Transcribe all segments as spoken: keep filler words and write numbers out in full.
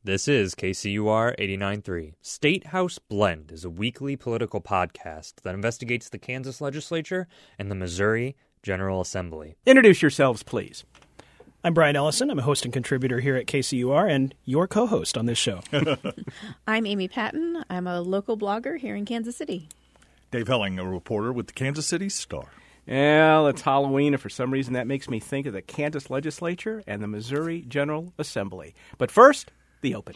This is K C U R eighty-nine point three. State House Blend is a weekly political podcast that investigates the Kansas legislature and the Missouri General Assembly. Introduce yourselves, please. I'm Brian Ellison. I'm a host and contributor here at K C U R and your co-host on this show. I'm Amy Patton. I'm a local blogger here in Kansas City. Dave Helling, a reporter with the Kansas City Star. Well, it's Halloween, and for some reason that makes me think of the Kansas legislature and the Missouri General Assembly. But first, the open.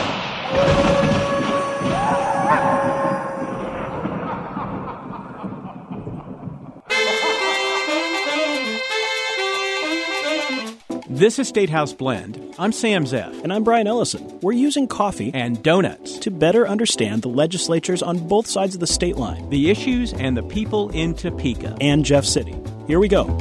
This is State House Blend. I'm Sam Zeff. And I'm Brian Ellison. We're using coffee And donuts to better understand the legislatures on both sides of the state line. the issues and the people in Topeka. And Jeff City. Here we go.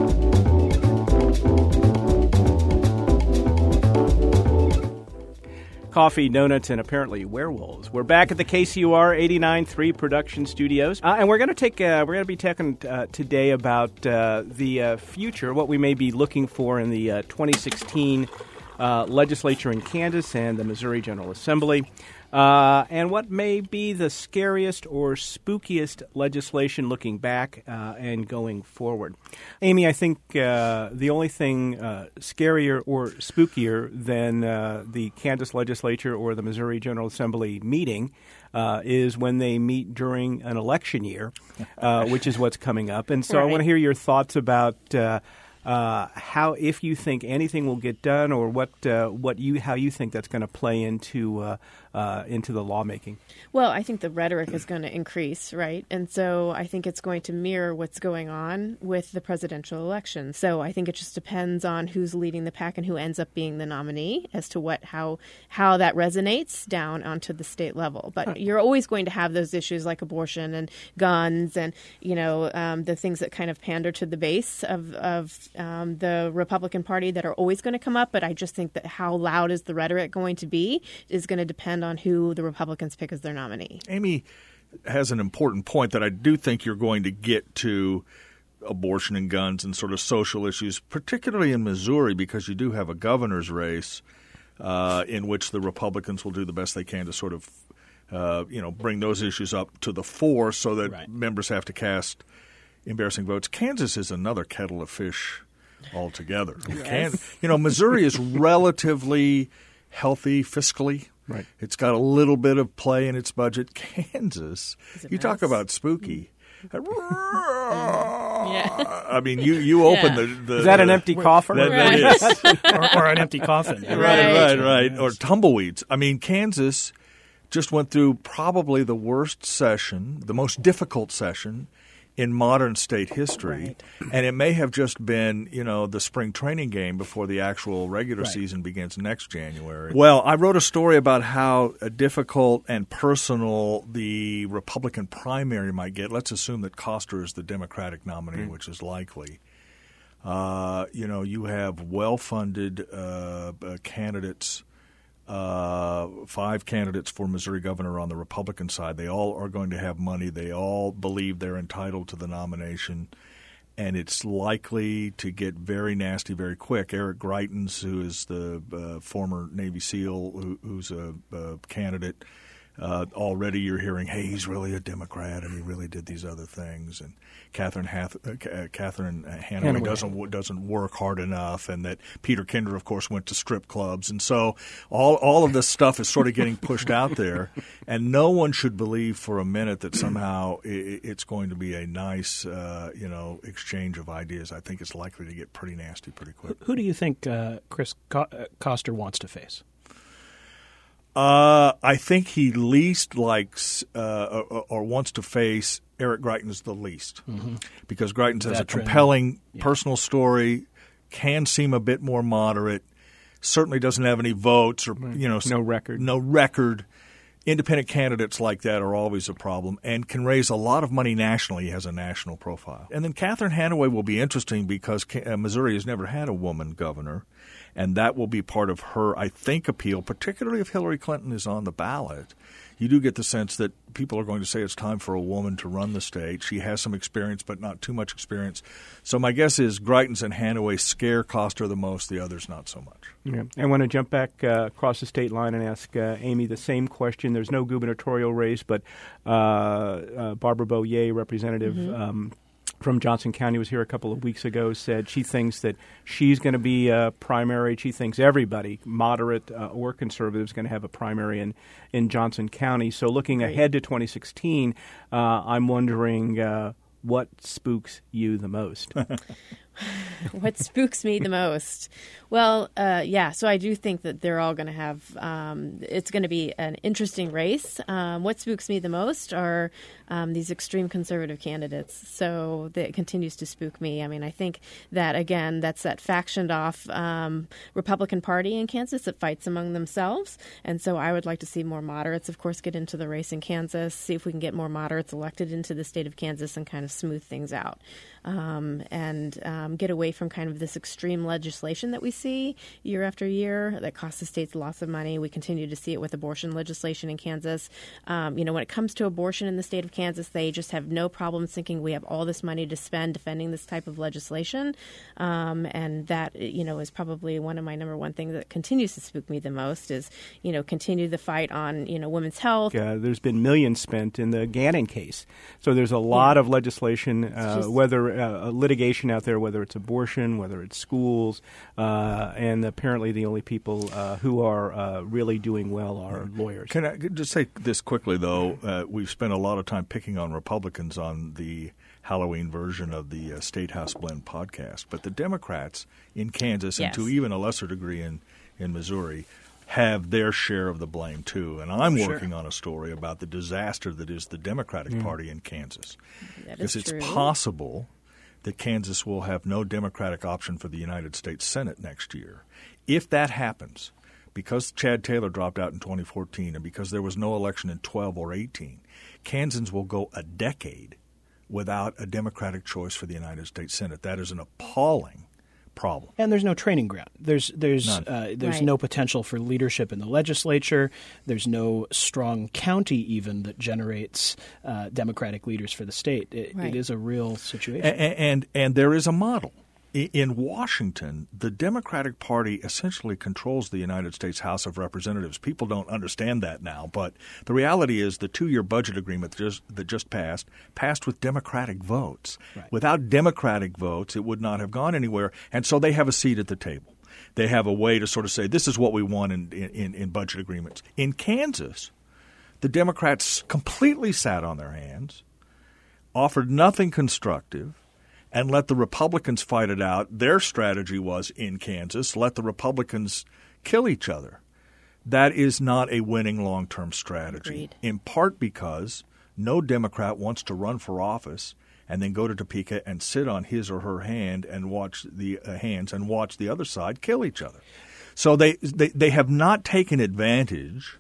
Coffee, donuts, and apparently werewolves. We're back at the K C U R eighty-nine point three production studios, uh, and we're going to take uh, we're going to be talking uh, today about uh, the uh, future, what we may be looking for in the uh, twenty sixteen uh, legislature in Kansas and the Missouri General Assembly, uh, and what may be the scariest or spookiest legislation looking back uh, and going forward. Amy, I think uh, the only thing uh, scarier or spookier than uh, the Kansas legislature or the Missouri General Assembly meeting uh, is when they meet during an election year, uh, which is what's coming up. And so Right. I want to hear your thoughts about uh, uh, how, if you think anything will get done, or what uh, what you how you think that's going to play into uh, uh, into the lawmaking. Well, I think the rhetoric is going to increase, right? And so I think it's going to mirror what's going on with the presidential election. So I think it just depends on who's leading the pack and who ends up being the nominee as to what how how that resonates down onto the state level. But you're always going to have those issues like abortion and guns and, you know, um, the things that kind of pander to the base of, of um, the Republican Party that are always going to come up. But I just think that how loud is the rhetoric going to be is going to depend on who the Republicans pick as their nominee. Amy has an important point that I do think you're going to get to abortion and guns and sort of social issues, particularly in Missouri, because you do have a governor's race uh, in which the Republicans will do the best they can to sort of uh, you know, bring those issues up to the fore so that Right. members have to cast embarrassing votes. Kansas is another kettle of fish altogether. Yes. Kan- you know, Missouri is relatively healthy fiscally. Right. It's got a little bit of play in its budget. Kansas, Is it you talk mess? about spooky. Yeah. I mean, you, you open Yeah. the, the Is that an empty coffer? That, Right. that is. or, or an empty coffin. Right, Right. right, right. Or tumbleweeds. I mean, Kansas just went through probably the worst session, the most difficult session in modern state history. Right. And it may have just been, you know, the spring training game before the actual regular Right. season begins next January. Well, I wrote a story about how uh, difficult and personal the Republican primary might get. Let's assume that Koster is the Democratic nominee, which is likely. Uh, you know, you have well-funded uh, uh, candidates, uh, five candidates for Missouri governor on the Republican side. They all are going to have money. They all believe they're entitled to the nomination, and it's likely to get very nasty very quick. Eric Greitens, who is the uh, former Navy SEAL, who, who's a, a candidate, uh, already you're hearing, hey, he's really a Democrat and he really did these other things. And Catherine Hath- uh, Catherine Hanaway Hanaway. doesn't doesn't work hard enough, and that Peter Kinder, of course, went to strip clubs. And so all all of this stuff is sort of getting pushed out there, and no one should believe for a minute that somehow it, it's going to be a nice, uh, you know, exchange of ideas. I think it's likely to get pretty nasty pretty quick. Who do you think uh, Chris Co- uh, Koster wants to face? Uh, I think he least likes uh, or, or wants to face Eric Greitens the least, mm-hmm. because Greitens has Veteran. a compelling Yeah. personal story, can seem a bit more moderate, certainly doesn't have any votes or you know No record. No record. Independent candidates like that are always a problem and can raise a lot of money nationally. He has a national profile. And then Catherine Hanaway will be interesting because uh, Missouri has never had a woman governor, and that will be part of her, I think, appeal, particularly if Hillary Clinton is on the ballot. you do get the sense that people are going to say it's time for a woman to run the state. She has some experience, but not too much experience. So my guess is Greitens and Hanaway scare Koster the most, the others not so much. Yeah. I want to jump back uh, across the state line and ask uh, Amy the same question. There's no gubernatorial race, but uh, uh, Barbara Boyer, representative mm-hmm. um, from Johnson County, was here a couple of weeks ago, said she thinks that she's going to be a primary. She thinks everybody, moderate uh, or conservative, is going to have a primary in, in Johnson County. So looking Great. ahead to twenty sixteen, uh, I'm wondering uh, what spooks you the most? What spooks me the most? Well, uh, yeah, so I do think that they're all going to have um, – it's going to be an interesting race. Um, what spooks me the most are um, these extreme conservative candidates. So that continues to spook me. I mean, I think that, again, that's that factioned off um, Republican Party in Kansas that fights among themselves. And so I would like to see more moderates, of course, get into the race in Kansas, see if we can get more moderates elected into the state of Kansas and kind of smooth things out. Um, and um, get away from kind of this extreme legislation that we see year after year that costs the states lots of money. We continue to see it with abortion legislation in Kansas. Um, you know, when it comes to abortion in the state of Kansas, they just have no problem thinking we have all this money to spend defending this type of legislation. Um, and that, you know, is probably one of my number one things that continues to spook me the most is, you know, continue the fight on, you know, women's health. Uh, there's been millions spent in the Gannon case. So there's a lot yeah. of legislation, uh, just, whether Uh, litigation out there, whether it's abortion, whether it's schools, uh, and apparently the only people uh, who are uh, really doing well are lawyers. Can I just say this quickly, though? Uh, we've spent a lot of time picking on Republicans on the Halloween version of the uh, State House Blend podcast, but the Democrats in Kansas yes. and to even a lesser degree in, in Missouri have their share of the blame, too. And I'm sure. working on a story about the disaster that is the Democratic mm. Party in Kansas. That because is it's true. possible that Kansas will have no Democratic option for the United States Senate next year. If that happens, because Chad Taylor dropped out in twenty fourteen and because there was no election in twelve or eighteen, Kansans will go a decade without a Democratic choice for the United States Senate. That is an appalling problem. And there's no training ground. There's there's uh, there's right. no potential for leadership in the legislature. There's no strong county even that generates uh, Democratic leaders for the state. It, right. it is a real situation. And, and and there is a model. In Washington, the Democratic Party essentially controls the United States House of Representatives. People don't understand that now, but the reality is the two-year budget agreement that just, that just passed passed with Democratic votes. Right. Without Democratic votes, it would not have gone anywhere, and so they have a seat at the table. They have a way to sort of say, this is what we want in, in, in budget agreements. In Kansas, the Democrats completely sat on their hands, offered nothing constructive, and let the Republicans fight it out. Their strategy was in Kansas, let the Republicans kill each other. That is not a winning long-term strategy, Agreed. In part because no Democrat wants to run for office and then go to Topeka and sit on his or her hand and watch the uh, hands and watch the other side kill each other. So they, they, they have not taken advantage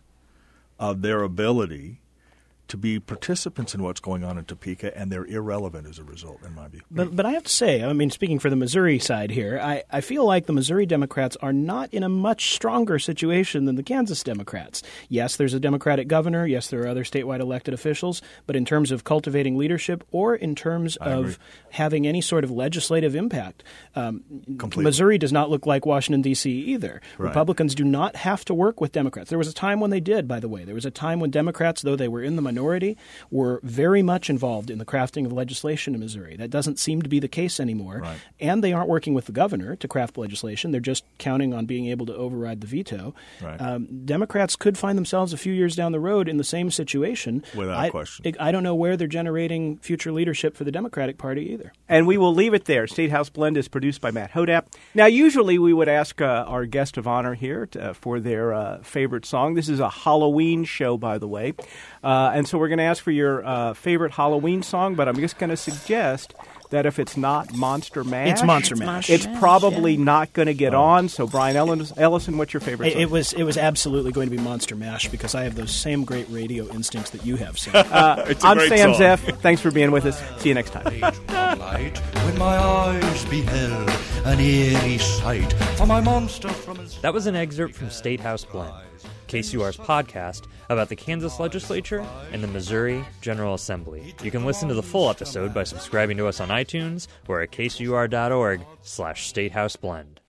of their ability to be participants in what's going on in Topeka, and they're irrelevant as a result, in my view. But but I have to say, I mean, speaking for the Missouri side here, I, I feel like the Missouri Democrats are not in a much stronger situation than the Kansas Democrats. Yes, there's a Democratic governor. Yes, there are other statewide elected officials. But in terms of cultivating leadership or in terms I of agree. having any sort of legislative impact, um, Missouri does not look like Washington, D C either. Right. Republicans do not have to work with Democrats. There was a time when they did, by the way. There was a time when Democrats, though they were in the minority, were very much involved in the crafting of legislation in Missouri. That doesn't seem to be the case anymore. Right. And they aren't working with the governor to craft legislation. They're just counting on being able to override the veto. Right. Um, Democrats could find themselves a few years down the road in the same situation. Without I, question. I don't know where they're generating future leadership for the Democratic Party either. And we will leave it there. State House Blend is produced by Matt Hodap. Now, usually we would ask uh, our guest of honor here to, uh, for their uh, favorite song. This is a Halloween show, by the way. Uh, and so we're going to ask for your uh, favorite Halloween song, but I'm just going to suggest that if it's not Monster Mash, It's Monster It's Mash. Monster it's Mash, probably yeah. not going to get Oh. on. So, Brian Ellis- Ellison, what's your favorite It, song? it was it was absolutely going to be Monster Mash because I have those same great radio instincts that you have, Sam. Uh, It's a I'm great Sam song. Zeff. Thanks for being with us. See you next time. Light when my eyes beheld an eerie sight for my monster from his That was an excerpt from State House Blend. K C U R's podcast about the Kansas legislature and the Missouri General Assembly. You can listen to the full episode by subscribing to us on iTunes or at kcur.org slash statehouse blend.